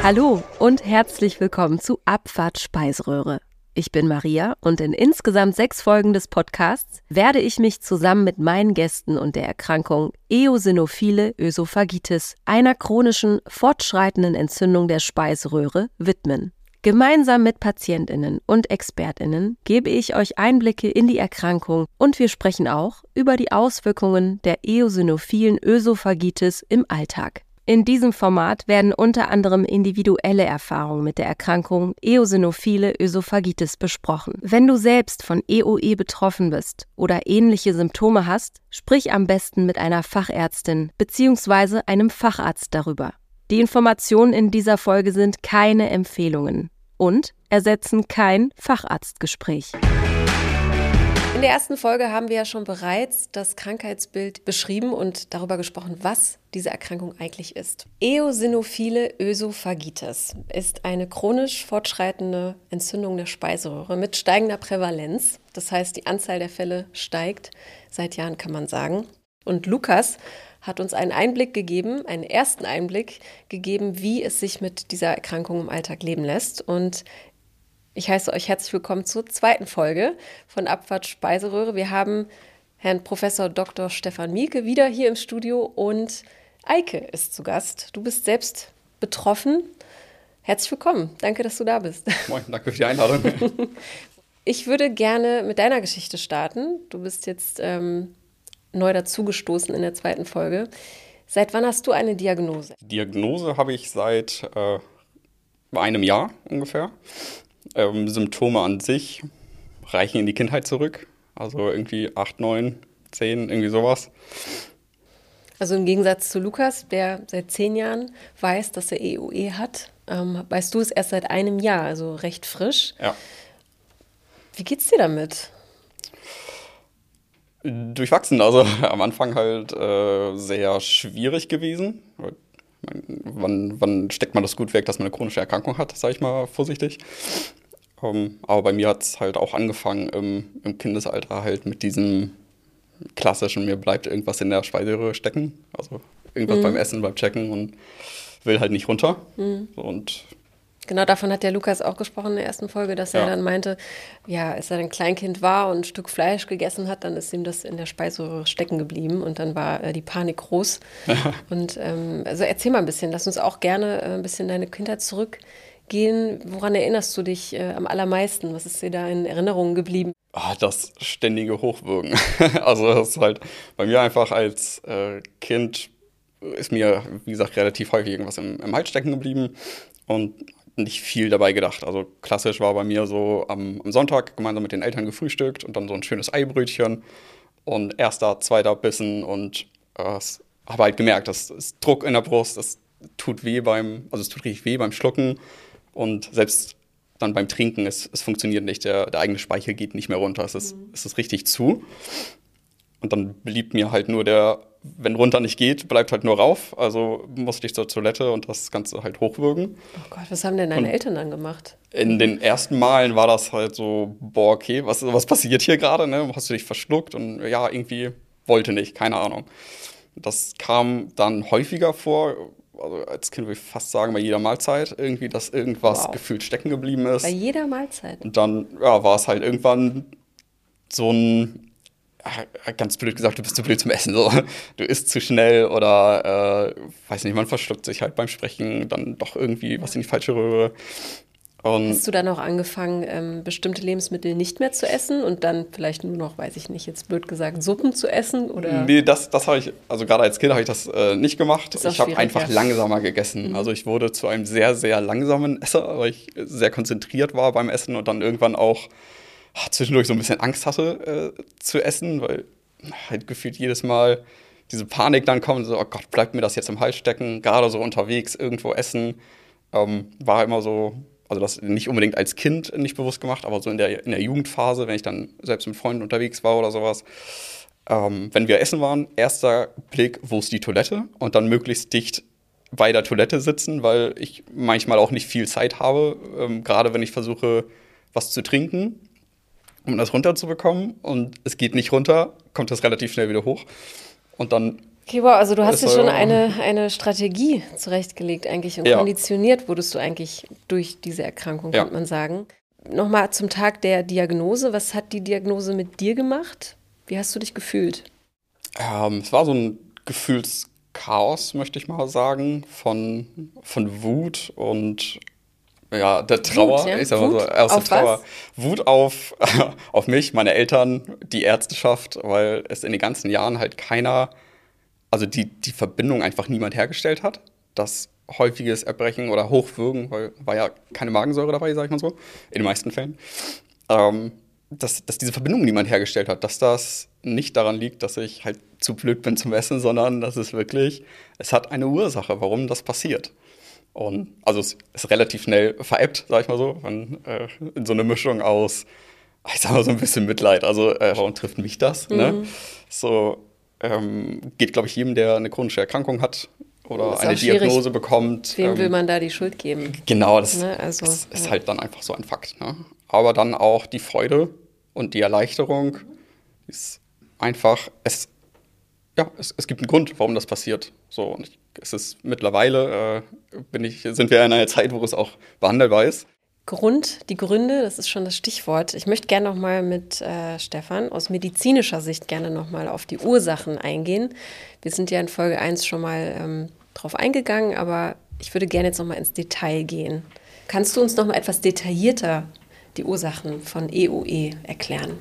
Hallo und herzlich willkommen zu Abfahrt Speiseröhre. Ich bin Maria und in insgesamt 6 Folgen des Podcasts werde ich mich zusammen mit meinen Gästen und der Erkrankung eosinophile Ösophagitis, einer chronischen, fortschreitenden Entzündung der Speiseröhre, widmen. Gemeinsam mit PatientInnen und ExpertInnen gebe ich euch Einblicke in die Erkrankung und wir sprechen auch über die Auswirkungen der eosinophilen Ösophagitis im Alltag. In diesem Format werden unter anderem individuelle Erfahrungen mit der Erkrankung eosinophile Ösophagitis besprochen. Wenn du selbst von EOE betroffen bist oder ähnliche Symptome hast, sprich am besten mit einer Fachärztin bzw. einem Facharzt darüber. Die Informationen in dieser Folge sind keine Empfehlungen und ersetzen kein Facharztgespräch. In der ersten Folge haben wir ja schon bereits das Krankheitsbild beschrieben und darüber gesprochen, was diese Erkrankung eigentlich ist. Eosinophile Ösophagitis ist eine chronisch fortschreitende Entzündung der Speiseröhre mit steigender Prävalenz. Das heißt, die Anzahl der Fälle steigt seit Jahren, kann man sagen. Und Lukas hat uns einen ersten Einblick gegeben, wie es sich mit dieser Erkrankung im Alltag leben lässt. Und ich heiße euch herzlich willkommen zur zweiten Folge von Abfahrt Speiseröhre. Wir haben Herrn Professor Dr. Stefan Mielke wieder hier im Studio und Eike ist zu Gast. Du bist selbst betroffen. Herzlich willkommen. Danke, dass du da bist. Moin, danke für die Einladung. Ich würde gerne mit deiner Geschichte starten. Du bist jetzt neu dazugestoßen in der zweiten Folge. Seit wann hast du eine Diagnose? Die Diagnose habe ich seit einem Jahr ungefähr. Symptome an sich reichen in die Kindheit zurück. Also irgendwie 8, 9, 10, irgendwie sowas. Also im Gegensatz zu Lukas, der seit 10 Jahren weiß, dass er EOE hat, weißt du es erst seit einem Jahr, also recht frisch. Ja. Wie geht's dir damit? Durchwachsen, also am Anfang halt sehr schwierig gewesen. Wann steckt man das gut weg, dass man eine chronische Erkrankung hat, sage ich mal vorsichtig. Aber bei mir hat es halt auch angefangen im Kindesalter halt mit diesem klassischen, mir bleibt irgendwas in der Speiseröhre stecken. Also irgendwas beim Essen, beim Checken und will halt nicht runter. Und genau, davon hat der Lukas auch gesprochen in der ersten Folge, dass er dann meinte, ja, als er ein Kleinkind war und ein Stück Fleisch gegessen hat, dann ist ihm das in der Speiseröhre stecken geblieben und dann war die Panik groß. Und also erzähl mal ein bisschen, lass uns auch gerne ein bisschen deine Kindheit zurückgehen. Woran erinnerst du dich am allermeisten? Was ist dir da in Erinnerung geblieben? Das ständige Hochwürgen. Also das ist halt bei mir einfach als Kind ist mir, wie gesagt, relativ häufig irgendwas im Hals stecken geblieben und nicht viel dabei gedacht. Also klassisch war bei mir so am Sonntag gemeinsam mit den Eltern gefrühstückt und dann so ein schönes Eibrötchen und erster, zweiter Bissen und habe halt gemerkt, das ist Druck in der Brust, es tut richtig weh beim Schlucken und selbst dann beim Trinken, es funktioniert nicht, der eigene Speichel geht nicht mehr runter, es ist richtig zu. Und dann blieb mir halt nur wenn runter nicht geht, bleibt halt nur rauf. Also musste ich zur Toilette und das Ganze halt hochwürgen. Oh Gott, was haben denn deine Eltern dann gemacht? In den ersten Malen war das halt so, boah, okay, was passiert hier gerade, ne? Hast du dich verschluckt? Und ja, irgendwie wollte nicht, keine Ahnung. Das kam dann häufiger vor, also als Kind würde ich fast sagen, bei jeder Mahlzeit irgendwie, dass irgendwas gefühlt stecken geblieben ist. Bei jeder Mahlzeit? Und dann war es halt irgendwann so ein, ganz blöd gesagt, du bist zu blöd zum Essen. So. Du isst zu schnell oder, weiß nicht, man verschluckt sich halt beim Sprechen, dann doch irgendwie was in die falsche Röhre. Und hast du dann auch angefangen, bestimmte Lebensmittel nicht mehr zu essen und dann vielleicht nur noch, weiß ich nicht, jetzt blöd gesagt, Suppen zu essen? Oder? Nee, das habe ich, also gerade als Kind habe ich das nicht gemacht. Ich habe einfach ja. langsamer gegessen. Also ich wurde zu einem sehr, sehr langsamen Esser, weil ich sehr konzentriert war beim Essen und dann irgendwann auch zwischendurch so ein bisschen Angst hatte zu essen, weil halt gefühlt jedes Mal diese Panik dann kommt, so, oh Gott, bleibt mir das jetzt im Hals stecken, gerade so unterwegs irgendwo essen, war immer so, also das nicht unbedingt als Kind nicht bewusst gemacht, aber so in der Jugendphase, wenn ich dann selbst mit Freunden unterwegs war oder sowas, wenn wir essen waren, erster Blick, wo ist die Toilette und dann möglichst dicht bei der Toilette sitzen, weil ich manchmal auch nicht viel Zeit habe, gerade wenn ich versuche, was zu trinken, um das runterzubekommen und es geht nicht runter, kommt das relativ schnell wieder hoch und dann Okay, wow, also du hast ja Also, schon eine Strategie zurechtgelegt eigentlich und ja, konditioniert wurdest du eigentlich durch diese Erkrankung, ja. könnte man sagen. Nochmal zum Tag der Diagnose. Was hat die Diagnose mit dir gemacht? Wie hast du dich gefühlt? Es war so ein Gefühlschaos, möchte ich mal sagen, von Wut und ja, der Wut, Trauer. ja? Ich sag mal so, Wut? aus der Auf Trauer. was? Wut auf, auf mich, meine Eltern, die Ärzteschaft, weil es in den ganzen Jahren halt keiner, also die Verbindung einfach niemand hergestellt hat. Das häufiges Erbrechen oder Hochwürgen, weil war ja keine Magensäure dabei, sag ich mal so, in den meisten Fällen. Dass diese Verbindung niemand hergestellt hat, dass das nicht daran liegt, dass ich halt zu blöd bin zum Essen, sondern dass es hat eine Ursache, warum das passiert. Und also es ist relativ schnell verebbt, sag ich mal so, in so eine Mischung aus, ich sag mal so ein bisschen Mitleid, also warum trifft mich das, ne? So geht, glaube ich, jedem, der eine chronische Erkrankung hat oder Ist eine auch schwierig. Diagnose bekommt. Wem will man da die Schuld geben? Genau, das Ne? Also, ist halt dann einfach so ein Fakt. Ne? Aber dann auch die Freude und die Erleichterung ist einfach, es gibt einen Grund, warum das passiert. So, und es ist mittlerweile, sind wir in einer Zeit, wo es auch behandelbar ist. die Gründe, das ist schon das Stichwort. Ich möchte gerne nochmal mit Stefan aus medizinischer Sicht gerne nochmal auf die Ursachen eingehen. Wir sind ja in Folge 1 schon mal drauf eingegangen, aber ich würde gerne jetzt nochmal ins Detail gehen. Kannst du uns nochmal etwas detaillierter die Ursachen von EoE erklären?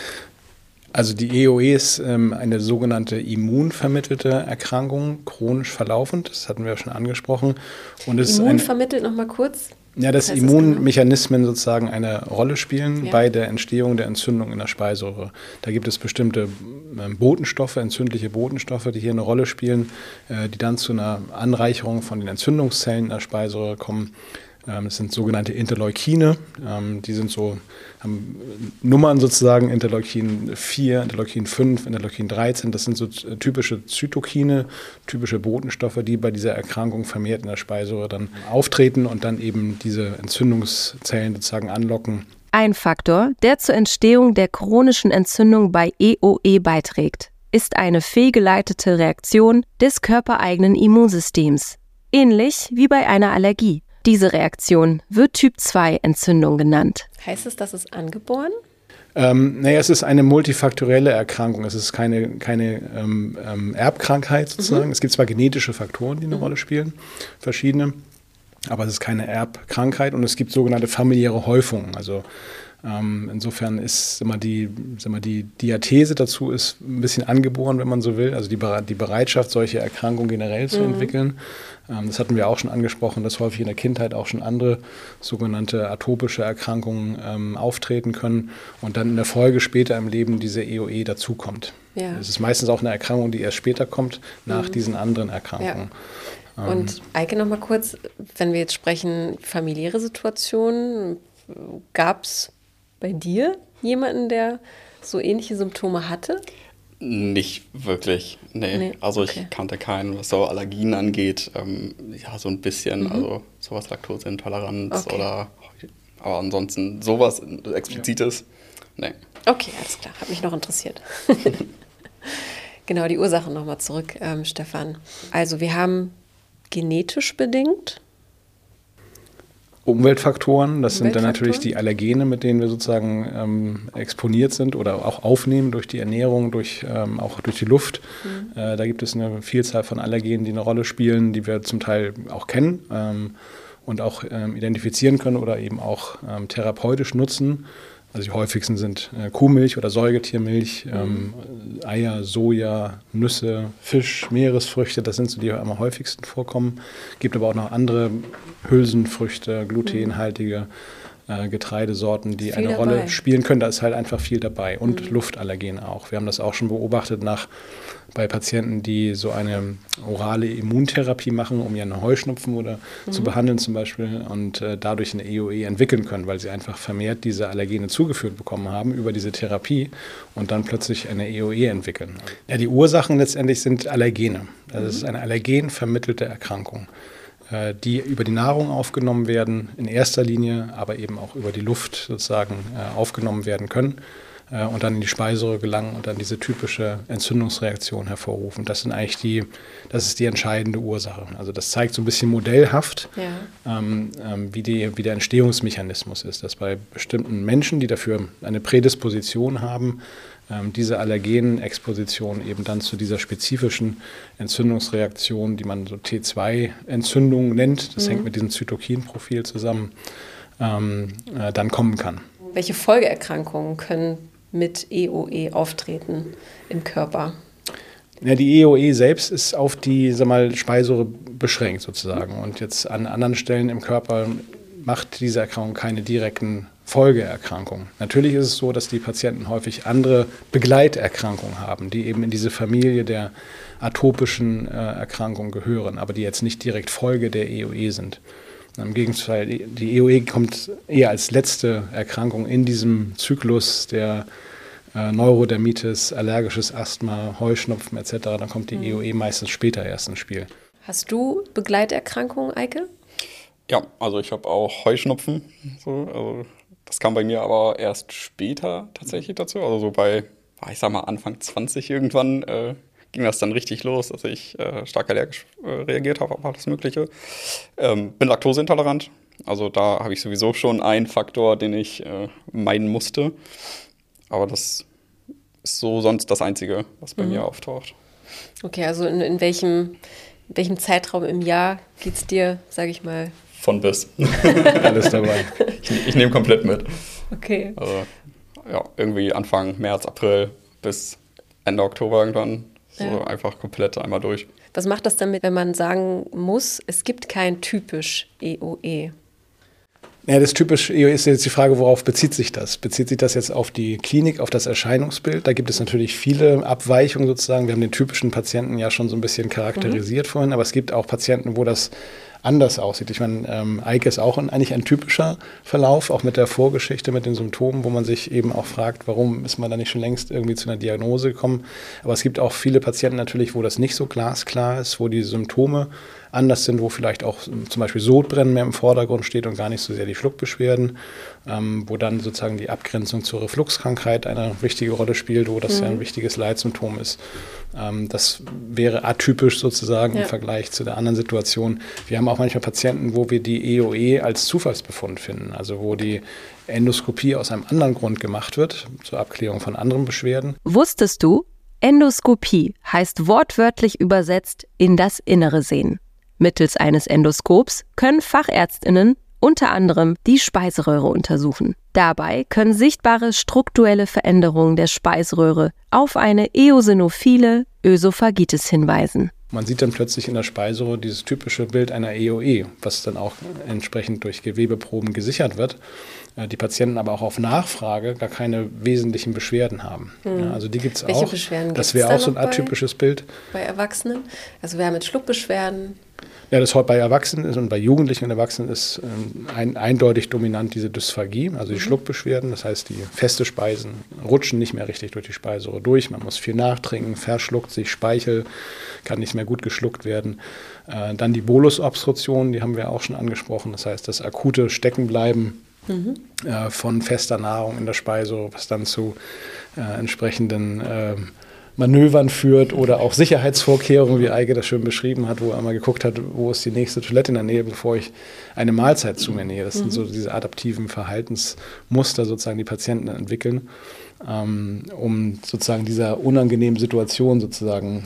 Also die EoE ist eine sogenannte immunvermittelte Erkrankung, chronisch verlaufend, das hatten wir ja schon angesprochen. Und es Immunvermittelt nochmal kurz? Ja, dass Immunmechanismen sozusagen eine Rolle spielen bei der Entstehung der Entzündung in der Speiseröhre. Da gibt es bestimmte Botenstoffe, entzündliche Botenstoffe, die hier eine Rolle spielen, die dann zu einer Anreicherung von den Entzündungszellen in der Speiseröhre kommen. Das sind sogenannte Interleukine, die haben Nummern sozusagen, Interleukin 4, Interleukin 5, Interleukin 13, das sind so typische Zytokine, typische Botenstoffe, die bei dieser Erkrankung vermehrt in der Speiseröhre dann auftreten und dann eben diese Entzündungszellen sozusagen anlocken. Ein Faktor, der zur Entstehung der chronischen Entzündung bei EoE beiträgt, ist eine fehlgeleitete Reaktion des körpereigenen Immunsystems, ähnlich wie bei einer Allergie. Diese Reaktion wird Typ-2-Entzündung genannt. Heißt es, das ist angeboren? Es ist eine multifaktorielle Erkrankung. Es ist keine Erbkrankheit sozusagen. Es gibt zwar genetische Faktoren, die eine Rolle spielen, verschiedene, aber es ist keine Erbkrankheit und es gibt sogenannte familiäre Häufungen. Also insofern ist die Diathese dazu ist ein bisschen angeboren, wenn man so will. Also die Bereitschaft, solche Erkrankungen generell zu entwickeln. Das hatten wir auch schon angesprochen, dass häufig in der Kindheit auch schon andere sogenannte atopische Erkrankungen auftreten können und dann in der Folge später im Leben diese EoE dazukommt. Ja. Es ist meistens auch eine Erkrankung, die erst später kommt, nach diesen anderen Erkrankungen. Ja. Und Eike, noch mal kurz, wenn wir jetzt sprechen, familiäre Situationen, gab es bei dir jemanden, der so ähnliche Symptome hatte? Nicht wirklich, nee. Also ich kannte keinen, was so Allergien angeht. Ja, so ein bisschen, also sowas Laktoseintoleranz aber ansonsten sowas Explizites, nee. Okay, alles klar, hat mich noch interessiert. Genau, die Ursachen nochmal zurück, Stefan. Also wir haben genetisch bedingt Umweltfaktoren, das sind dann natürlich die Allergene, mit denen wir sozusagen exponiert sind oder auch aufnehmen durch die Ernährung, auch durch die Luft. Da gibt es eine Vielzahl von Allergenen, die eine Rolle spielen, die wir zum Teil auch kennen und auch identifizieren können oder eben auch therapeutisch nutzen. Also die häufigsten sind Kuhmilch oder Säugetiermilch, Eier, Soja, Nüsse, Fisch, Meeresfrüchte, das sind so die am häufigsten vorkommen. Gibt aber auch noch andere Hülsenfrüchte, glutenhaltige Getreidesorten, die eine Rolle spielen können. Da ist halt einfach viel dabei und Luftallergene auch. Wir haben das auch schon beobachtet bei Patienten, die so eine orale Immuntherapie machen, um ihren Heuschnupfen oder zu behandeln zum Beispiel und dadurch eine EoE entwickeln können, weil sie einfach vermehrt diese Allergene zugeführt bekommen haben über diese Therapie und dann plötzlich eine EoE entwickeln. Ja, die Ursachen letztendlich sind Allergene. Also es ist eine allergenvermittelte Erkrankung, die über die Nahrung aufgenommen werden, in erster Linie, aber eben auch über die Luft sozusagen aufgenommen werden können. und dann in die Speiseröhre gelangen und dann diese typische Entzündungsreaktion hervorrufen. Das ist die entscheidende Ursache. Also das zeigt so ein bisschen modellhaft, wie der Entstehungsmechanismus ist, dass bei bestimmten Menschen, die dafür eine Prädisposition haben, diese Allergenexposition eben dann zu dieser spezifischen Entzündungsreaktion, die man so T2-Entzündung nennt, das hängt mit diesem Zytokinprofil zusammen, dann kommen kann. Welche Folgeerkrankungen können mit EOE auftreten im Körper? Ja, die EOE selbst ist auf die Speiseröhre beschränkt sozusagen. Und jetzt an anderen Stellen im Körper macht diese Erkrankung keine direkten Folgeerkrankungen. Natürlich ist es so, dass die Patienten häufig andere Begleiterkrankungen haben, die eben in diese Familie der atopischen Erkrankungen gehören, aber die jetzt nicht direkt Folge der EOE sind. Im Gegenteil, die EOE kommt eher als letzte Erkrankung in diesem Zyklus der Neurodermitis, allergisches Asthma, Heuschnupfen etc. Dann kommt die EOE meistens später erst ins Spiel. Hast du Begleiterkrankungen, Eike? Ja, also ich habe auch Heuschnupfen. Also das kam bei mir aber erst später tatsächlich dazu. Also so bei, ich sag mal, Anfang 20 irgendwann ging das dann richtig los, dass ich stark allergisch reagiert habe auf alles Mögliche. Bin laktoseintolerant. Also da habe ich sowieso schon einen Faktor, den ich meiden musste. Aber das ist so sonst das Einzige, was bei mir auftaucht. Okay, also in welchem Zeitraum im Jahr geht es dir, sage ich mal? Von bis. Alles dabei. Ich nehme komplett mit. Okay. Also, ja, irgendwie Anfang März, April bis Ende Oktober irgendwann. So einfach komplett einmal durch. Was macht das damit, wenn man sagen muss, es gibt kein typisch EOE? Ja, das typisch EOE ist jetzt die Frage, worauf bezieht sich das? Bezieht sich das jetzt auf die Klinik, auf das Erscheinungsbild? Da gibt es natürlich viele Abweichungen sozusagen. Wir haben den typischen Patienten ja schon so ein bisschen charakterisiert vorhin, aber es gibt auch Patienten, wo das anders aussieht. Ich meine, Eike ist auch eigentlich ein typischer Verlauf, auch mit der Vorgeschichte, mit den Symptomen, wo man sich eben auch fragt, warum ist man da nicht schon längst irgendwie zu einer Diagnose gekommen. Aber es gibt auch viele Patienten natürlich, wo das nicht so glasklar ist, wo die Symptome anders sind, wo vielleicht auch zum Beispiel Sodbrennen mehr im Vordergrund steht und gar nicht so sehr die Schluckbeschwerden, wo dann sozusagen die Abgrenzung zur Refluxkrankheit eine wichtige Rolle spielt, wo das ja ein wichtiges Leitsymptom ist. Das wäre atypisch sozusagen im Vergleich zu der anderen Situation. Wir haben auch manchmal Patienten, wo wir die EOE als Zufallsbefund finden, also wo die Endoskopie aus einem anderen Grund gemacht wird, zur Abklärung von anderen Beschwerden. Wusstest du, Endoskopie heißt wortwörtlich übersetzt in das Innere sehen. Mittels eines Endoskops können FachärztInnen unter anderem die Speiseröhre untersuchen. Dabei können sichtbare strukturelle Veränderungen der Speiseröhre auf eine eosinophile Ösophagitis hinweisen. Man sieht dann plötzlich in der Speiseröhre dieses typische Bild einer EOE, was dann auch entsprechend durch Gewebeproben gesichert wird. Die Patienten aber auch auf Nachfrage gar keine wesentlichen Beschwerden haben. Ja, also die gibt es auch. Welche Beschwerden das wäre auch so ein atypisches Bild. Bei Erwachsenen? Also wer mit Schluckbeschwerden? Ja, das bei Erwachsenen ist und bei Jugendlichen und Erwachsenen ist eindeutig dominant diese Dysphagie, also die Schluckbeschwerden. Das heißt, die feste Speisen rutschen nicht mehr richtig durch die Speiseröhre durch. Man muss viel nachtrinken, verschluckt sich Speichel, kann nicht mehr gut geschluckt werden. Dann die Bolusobstruktion, die haben wir auch schon angesprochen. Das heißt, das akute Steckenbleiben von fester Nahrung in der Speiseröhre, was dann zu entsprechenden Manövern führt oder auch Sicherheitsvorkehrungen, wie Eike das schön beschrieben hat, wo er mal geguckt hat, wo ist die nächste Toilette in der Nähe, bevor ich eine Mahlzeit zu mir nähe. Das sind so diese adaptiven Verhaltensmuster, sozusagen, die Patienten entwickeln, um sozusagen dieser unangenehmen Situation sozusagen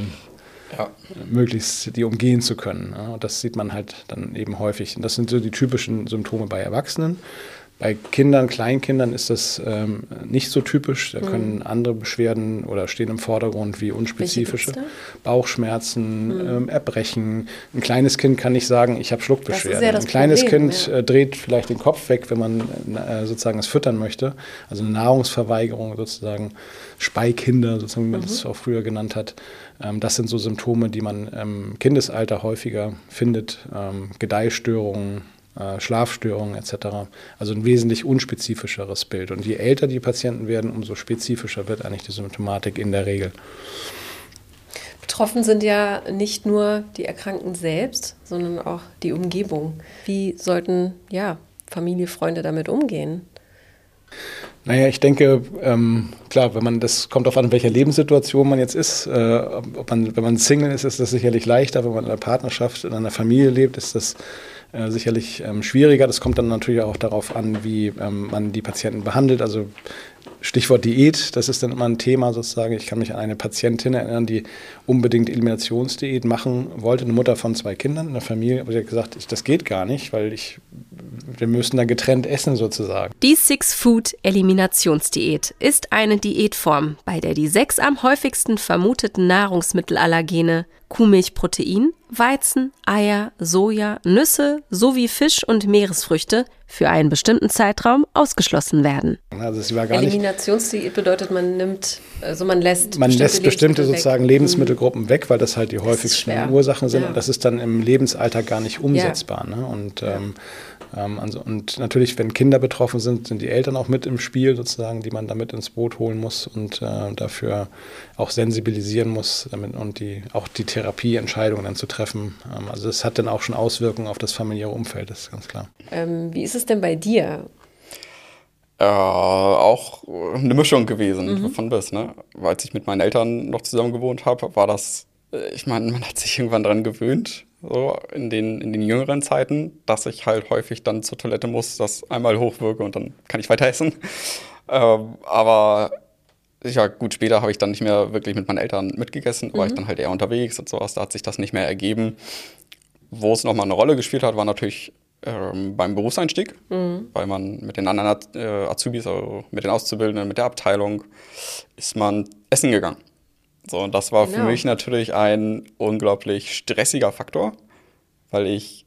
möglichst die umgehen zu können. Ja, und das sieht man halt dann eben häufig. Und das sind so die typischen Symptome bei Erwachsenen. Bei Kindern, Kleinkindern ist das nicht so typisch. Da können andere Beschwerden oder stehen im Vordergrund wie unspezifische Bauchschmerzen, Erbrechen. Ein kleines Kind kann nicht sagen, ich habe Schluckbeschwerden. Das ist ja das ein kleines Problem, Kind dreht vielleicht den Kopf weg, wenn man sozusagen es füttern möchte. Also eine Nahrungsverweigerung sozusagen, Speikinder, sozusagen, wie man das auch früher genannt hat. Das sind so Symptome, die man im Kindesalter häufiger findet. Gedeihstörungen, Schlafstörungen etc. Also ein wesentlich unspezifischeres Bild. Und je älter die Patienten werden, umso spezifischer wird eigentlich die Symptomatik in der Regel. Betroffen sind ja nicht nur die Erkrankten selbst, sondern auch die Umgebung. Wie sollten Familie, Freunde damit umgehen? Naja, ich denke, klar, das kommt darauf an, in welcher Lebenssituation man jetzt ist. Wenn man Single ist, ist das sicherlich leichter. Wenn man in einer Partnerschaft, in einer Familie lebt, ist das sicherlich schwieriger. Das kommt dann natürlich auch darauf an, wie man die Patienten behandelt. Also Stichwort Diät, das ist dann immer ein Thema sozusagen. Ich kann mich an eine Patientin erinnern, die unbedingt Eliminationsdiät machen wollte, eine Mutter von 2 Kindern in der Familie, aber sie hat gesagt, das geht gar nicht, weil wir müssen da getrennt essen sozusagen. Die Six-Food-Eliminationsdiät ist eine Diätform, bei der die 6 am häufigsten vermuteten Nahrungsmittelallergene Kuhmilchprotein, Weizen, Eier, Soja, Nüsse sowie Fisch und Meeresfrüchte für einen bestimmten Zeitraum ausgeschlossen werden. Also sie war gar Eliminationsdiät bedeutet, man lässt bestimmte sozusagen Lebensmittelgruppen weg, weil das halt die häufigsten Ursachen sind. Ja. Und das ist dann im Lebensalltag gar nicht umsetzbar. Ja. Ne? Und natürlich, wenn Kinder betroffen sind, sind die Eltern auch mit im Spiel sozusagen, die man damit ins Boot holen muss und dafür auch sensibilisieren muss und auch die Therapieentscheidungen dann zu treffen. Also das hat dann auch schon Auswirkungen auf das familiäre Umfeld, das ist ganz klar. Wie ist es denn bei dir? Auch eine Mischung gewesen von bis, ne? Als ich mit meinen Eltern noch zusammen gewohnt habe, war das, ich meine, man hat sich irgendwann dran gewöhnt, so in den jüngeren Zeiten, dass ich halt häufig dann zur Toilette muss, das einmal hochwirke und dann kann ich weiter essen. Aber ja, gut, später habe ich dann nicht mehr wirklich mit meinen Eltern mitgegessen, war ich dann halt eher unterwegs und sowas, da hat sich das nicht mehr ergeben. Wo es nochmal eine Rolle gespielt hat, war natürlich beim Berufseinstieg, weil man mit den anderen Azubis, also mit den Auszubildenden, mit der Abteilung, ist man essen gegangen. So, und das war für mich natürlich ein unglaublich stressiger Faktor, weil ich,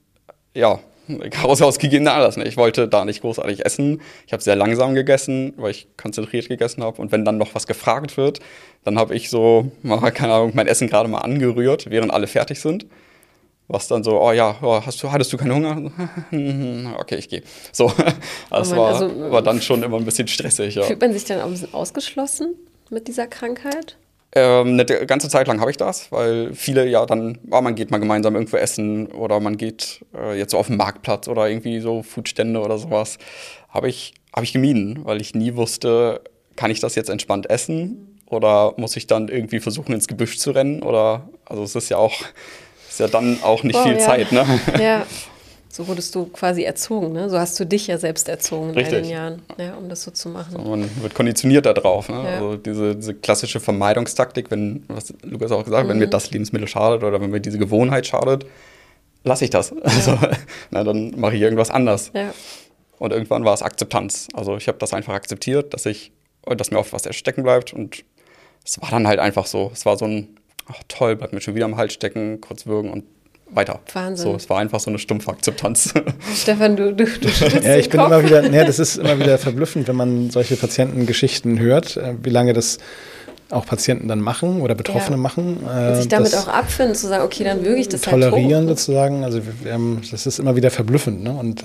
aus gegebenem Anlass, ne? Ich wollte da nicht großartig essen. Ich habe sehr langsam gegessen, weil ich konzentriert gegessen habe. Und wenn dann noch was gefragt wird, dann habe ich so, keine Ahnung, mein Essen gerade mal angerührt, während alle fertig sind. Was dann so, hattest du keinen Hunger? Okay, ich gehe. So, das war dann schon immer ein bisschen stressig. Ja. Fühlt man sich dann auch ein bisschen ausgeschlossen mit dieser Krankheit? Eine ganze Zeit lang habe ich das, weil viele man geht mal gemeinsam irgendwo essen oder man geht jetzt so auf den Marktplatz oder irgendwie so Foodstände oder sowas. Habe ich gemieden, weil ich nie wusste, kann ich das jetzt entspannt essen oder muss ich dann irgendwie versuchen, ins Gebüsch zu rennen? Also es ist ja dann auch nicht viel Zeit, ne? Ja, so wurdest du quasi erzogen, ne? So hast du dich ja selbst erzogen in all den Jahren, um das so zu machen. So, man wird konditioniert da drauf, ne? Ja. Also diese klassische Vermeidungstaktik, was Lukas auch gesagt hat, wenn mir das Lebensmittel schadet oder wenn mir diese Gewohnheit schadet, lasse ich das. Ja. Also, dann mache ich irgendwas anders. Ja. Und irgendwann war es Akzeptanz. Also ich habe das einfach akzeptiert, dass mir oft was stecken bleibt und es war dann halt einfach so. Es war so ein toll, bleibt mir schon wieder am Hals stecken, kurz würgen und weiter. Wahnsinn. So, es war einfach so eine stumpfe Akzeptanz. Stefan, du schüttelst ja, ich bin den Kopf. immer wieder, das ist immer wieder verblüffend, wenn man solche Patientengeschichten hört, wie lange das auch Patienten dann machen oder Betroffene machen. Und sich damit auch abfinden, zu sagen, okay, dann würge ich das halt tolerieren sozusagen, also das ist immer wieder verblüffend, ne? Und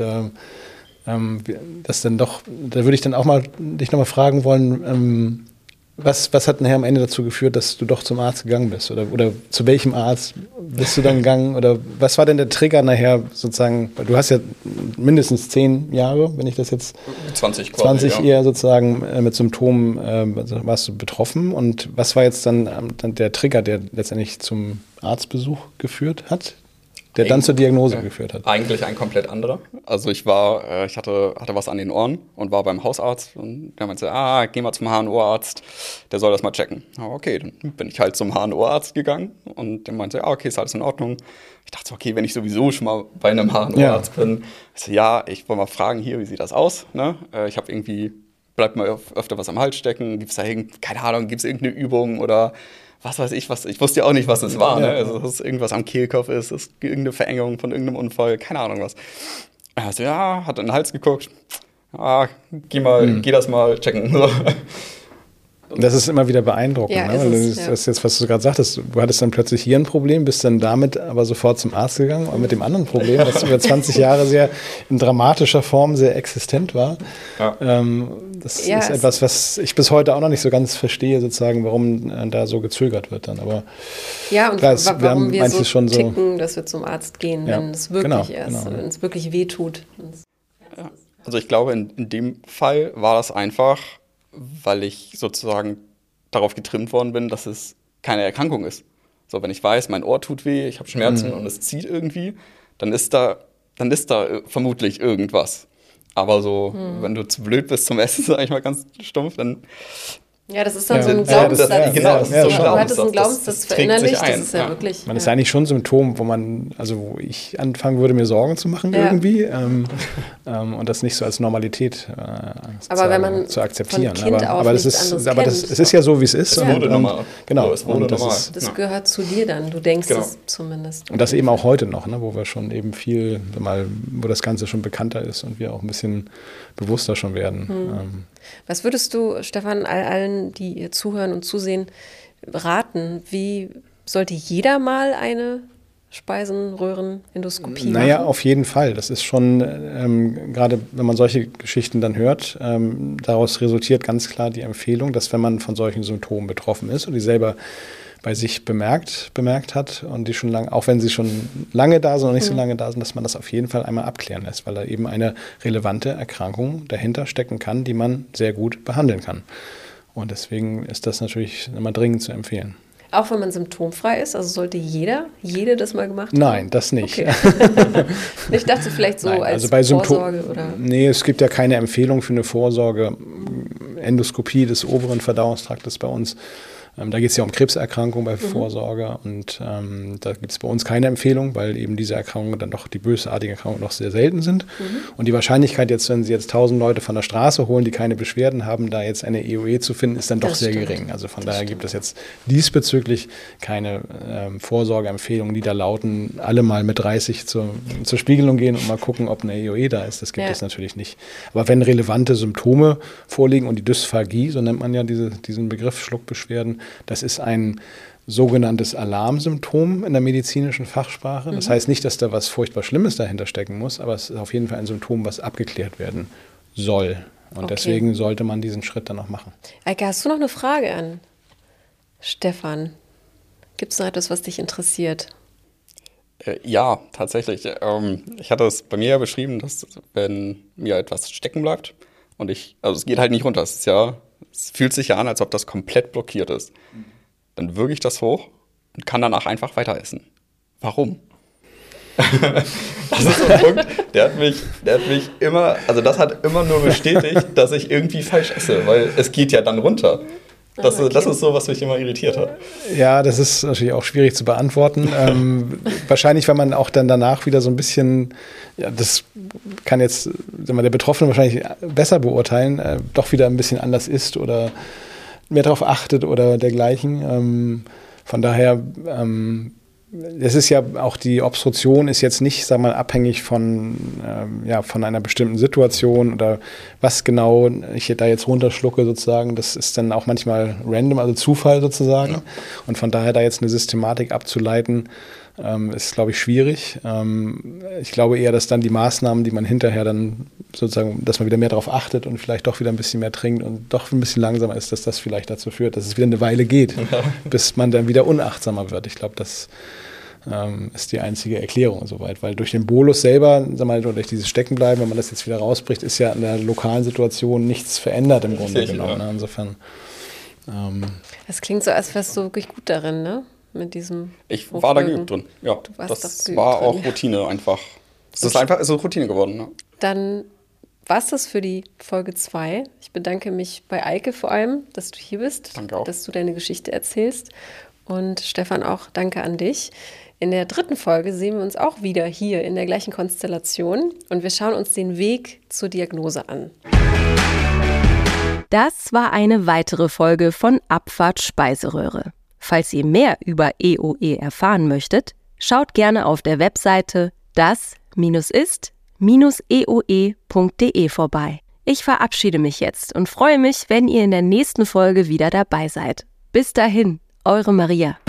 das dann doch, da würde ich dann auch mal dich nochmal fragen wollen, was hat nachher am Ende dazu geführt, dass du doch zum Arzt gegangen bist? Oder zu welchem Arzt bist du dann gegangen? Oder was war denn der Trigger nachher sozusagen? Weil du hast ja mindestens 10 Jahre, wenn ich das jetzt 20 eher sozusagen mit Symptomen warst du betroffen. Und was war jetzt dann der Trigger, der letztendlich zum Arztbesuch geführt hat? Der dann zur Diagnose geführt hat. Eigentlich ein komplett anderer. Also ich hatte was an den Ohren und war beim Hausarzt und der meinte, geh mal zum HNO-Arzt, der soll das mal checken. Okay, dann bin ich halt zum HNO-Arzt gegangen und der meinte, okay, ist alles in Ordnung. Ich dachte so, okay, wenn ich sowieso schon mal bei einem HNO-Arzt bin, ich wollte mal fragen hier, wie sieht das aus? Ne? Ich habe bleibt mir öfter was am Hals stecken, gibt's da keine Ahnung, gibt's irgendeine Übung oder was weiß ich, ich wusste ja auch nicht, was es war, ne? Also, dass irgendwas am Kehlkopf ist, irgendeine Verengung von irgendeinem Unfall, keine Ahnung was. Also, hat in den Hals geguckt, geh das mal checken. Das ist immer wieder beeindruckend. Ja, ne? Das ist jetzt, was du gerade sagtest, du hattest dann plötzlich hier ein Problem, bist dann damit aber sofort zum Arzt gegangen und mit dem anderen Problem, das über 20 Jahre sehr in dramatischer Form sehr existent war. Ja. Das ist etwas, was ich bis heute auch noch nicht so ganz verstehe, sozusagen, warum da so gezögert wird dann. Aber und klar, warum wir so schon ticken, dass wir zum Arzt gehen, wenn es wirklich wenn es wirklich wehtut. Also ich glaube, in dem Fall war das einfach weil ich sozusagen darauf getrimmt worden bin, dass es keine Erkrankung ist. So, wenn ich weiß, mein Ohr tut weh, ich habe Schmerzen und es zieht irgendwie, dann ist da vermutlich irgendwas. Aber so, wenn du zu blöd bist zum Essen, sag ich mal ganz stumpf, dann... Ja, das ist dann so ein Glaubenssatz. Genau, das ist so ein Du hattest einen Glaubenssatz, Glaubenssatz verinnerlicht, das ist ja wirklich... Man ist eigentlich schon ein Symptom, wo ich anfangen würde, mir Sorgen zu machen irgendwie und das nicht so als Normalität zu akzeptieren. Aber es ist ja so, wie es ist. Es wurde normal. Genau. Es wurde normal. Das gehört zu dir dann, du denkst es zumindest. Und das eben auch heute noch, ne, wo wir schon eben viel, wo das Ganze schon bekannter ist und wir auch ein bisschen bewusster schon werden. Was würdest du, Stefan, allen, die ihr zuhören und zusehen, raten? Wie sollte jeder mal eine Speisenröhrenendoskopie machen? Naja, auf jeden Fall. Das ist schon, gerade wenn man solche Geschichten dann hört, daraus resultiert ganz klar die Empfehlung, dass wenn man von solchen Symptomen betroffen ist und die selber bei sich bemerkt hat und die schon lange, auch wenn sie schon lange da sind oder nicht so lange da sind, dass man das auf jeden Fall einmal abklären lässt, weil da eben eine relevante Erkrankung dahinter stecken kann, die man sehr gut behandeln kann. Und deswegen ist das natürlich immer dringend zu empfehlen. Auch wenn man symptomfrei ist? Also sollte jede das mal gemacht haben? Nein, das nicht. Okay. Ich dachte vielleicht so als bei Vorsorge oder... Nee, es gibt ja keine Empfehlung für eine Vorsorge. Endoskopie des oberen Verdauungstraktes bei uns. Da geht es ja um Krebserkrankungen bei Vorsorge und da gibt es bei uns keine Empfehlung, weil eben diese Erkrankungen dann doch, die bösartigen Erkrankungen noch sehr selten sind. Und die Wahrscheinlichkeit jetzt, wenn Sie jetzt 1000 Leute von der Straße holen, die keine Beschwerden haben, da jetzt eine EOE zu finden, ist dann doch sehr gering. Also von daher gibt es jetzt diesbezüglich keine Vorsorgeempfehlungen, die da lauten, alle mal mit 30 zur Spiegelung gehen und mal gucken, ob eine EOE da ist. Das gibt es natürlich nicht. Aber wenn relevante Symptome vorliegen und die Dysphagie, so nennt man ja diesen Begriff Schluckbeschwerden, das ist ein sogenanntes Alarmsymptom in der medizinischen Fachsprache. Das heißt nicht, dass da was furchtbar Schlimmes dahinter stecken muss, aber es ist auf jeden Fall ein Symptom, was abgeklärt werden soll. Und deswegen sollte man diesen Schritt dann auch machen. Eike, hast du noch eine Frage an Stefan? Gibt es noch etwas, was dich interessiert? Ja, tatsächlich. Ich hatte es bei mir ja beschrieben, dass wenn mir etwas stecken bleibt und es geht halt nicht runter, es fühlt sich ja an, als ob das komplett blockiert ist. Dann würge ich das hoch und kann danach einfach weiter essen. Warum? Das ist so ein Punkt, der hat mich immer, also das hat immer nur bestätigt, dass ich irgendwie falsch esse, weil es geht ja dann runter. Das ist so, was mich immer irritiert hat. Ja, das ist natürlich auch schwierig zu beantworten. Wahrscheinlich, weil man auch dann danach wieder so ein bisschen, das kann jetzt der Betroffene wahrscheinlich besser beurteilen, doch wieder ein bisschen anders isst oder mehr darauf achtet oder dergleichen. Von daher, es ist ja auch, die Obstruktion ist jetzt nicht, sag mal, abhängig von einer bestimmten Situation oder was genau ich da jetzt runterschlucke sozusagen. Das ist dann auch manchmal random, also Zufall sozusagen. Ja. Und von daher da jetzt eine Systematik abzuleiten, ist, glaube ich, schwierig. Ich glaube eher, dass dann die Maßnahmen, die man hinterher dann sozusagen, dass man wieder mehr darauf achtet und vielleicht doch wieder ein bisschen mehr trinkt und doch ein bisschen langsamer ist, dass das vielleicht dazu führt, dass es wieder eine Weile geht, bis man dann wieder unachtsamer wird. Ich glaube, das ist die einzige Erklärung soweit, weil durch den Bolus selber, sag mal, durch dieses Steckenbleiben, wenn man das jetzt wieder rausbricht, ist ja in der lokalen Situation nichts verändert im Grunde genommen. Ne? Insofern. Das klingt so, als wärst du wirklich gut darin, ne? Mit diesem Ich war da geübt drin. Ja, das war auch Routine einfach. Es ist Routine geworden. Ne? Dann war es das für die Folge 2. Ich bedanke mich bei Eike vor allem, dass du hier bist. Danke auch. Dass du deine Geschichte erzählst. Und Stefan auch, danke an dich. In der 3. Folge sehen wir uns auch wieder hier in der gleichen Konstellation. Und wir schauen uns den Weg zur Diagnose an. Das war eine weitere Folge von Abfahrt Speiseröhre. Falls ihr mehr über EOE erfahren möchtet, schaut gerne auf der Webseite das-ist-eoe.de vorbei. Ich verabschiede mich jetzt und freue mich, wenn ihr in der nächsten Folge wieder dabei seid. Bis dahin, eure Maria.